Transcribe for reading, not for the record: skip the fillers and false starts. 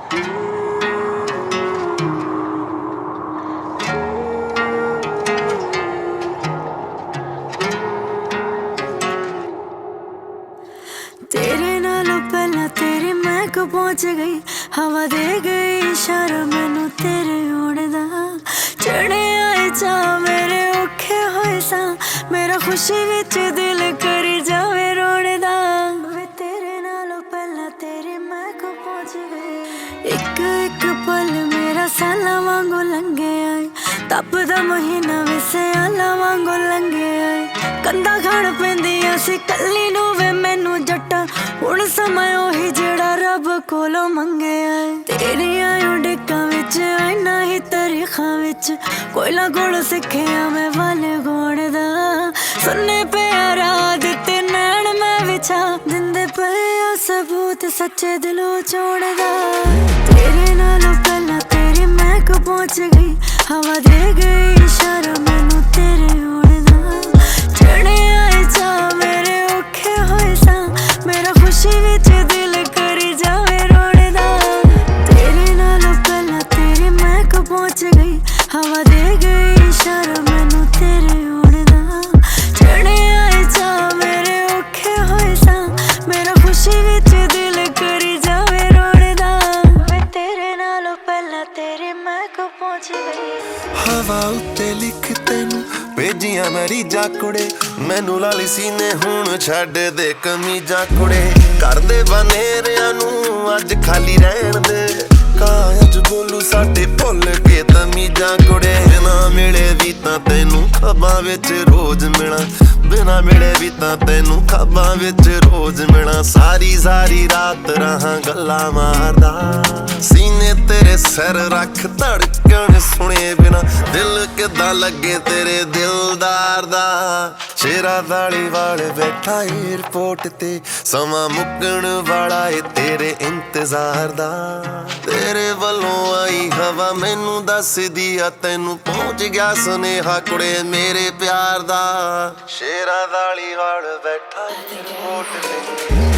तेरे नालों पहला तेरी महक पहुंच गई, हवा दे गई इशारा मैनू तेरे होने दा। चढ़े आए चा मेरे औखे होए सा, मेरा खुशी विच दिल करी जावे रोने दा। वे तेरे नालों पहला तेरी महक पहुंच गई, एक एक पल मेरा साला वांगू लंघे आए, तपदा महीना वे सियाला वांगू लंघे आए। कंधा खाण पैंदियां सी कल्ली नू वे मैनू जट्टा, हुण समय ओही जेड़ा रब कोलों मंगिया है। तेरियां उड़कां विच आईना ही तारीखां विच, कोयला कोलों सिक्खिया मैं वाले गोण दा। सुनने पे रात ते नैन मैं विछा, दिंदे पे सबूत सच्चे दिलों चोण दा। तेरे नालों पहला तेरी महक पहुंच गई, हवा दे गई इशारा मैनू तेरे होण दा। चढ़े आए चा मेरे औखे होए सा, मेरा खुशी विच दिल करी जावे रोने दा। तेरे नालों पहला तेरी महक पहुंच गई, हवा दे गई इशारा मैनू तेरे होने दा। चढ़े आए चा मेरे औखे होए सा, मेरा खुशी विच दिल करी जावे रोने दा। वे तेरे नालों पहला तेरी महक पहुंच गई। हवा उत्ते लिख तैनू भेजियां मरीजा कुड़े, मैनू लाली सीने हुण छड्ड दे कमीजा कुड़े। घर दे बनेरियां नू अज खाली रहण दे, काज बोलू साडे भुल के तमीजा कुड़े। बिना मिले भी तां तैनू खब्बां विच रोज मिलां, बिना मिले भी तां तैनू खब्बां विच रोज मिलां। सारी सारी रात रहां गल्लां मारदा, सीने तेरे सिर रख धड़कन सुने बिना, दिल किदां लगे तेरे दिलदार दा। शेरा वाली वाल बैठा एयरपोर्ट ते, समा मुक्कण वाला है तेरे इंतजार दा। तेरे वल्लों आई हवा मैनू दसदी आ, तैनू पहुंच गया सुनेहा कुड़े मेरे प्यार दा। शेरा वाली वाल बैठा एयरपोर्ट ते।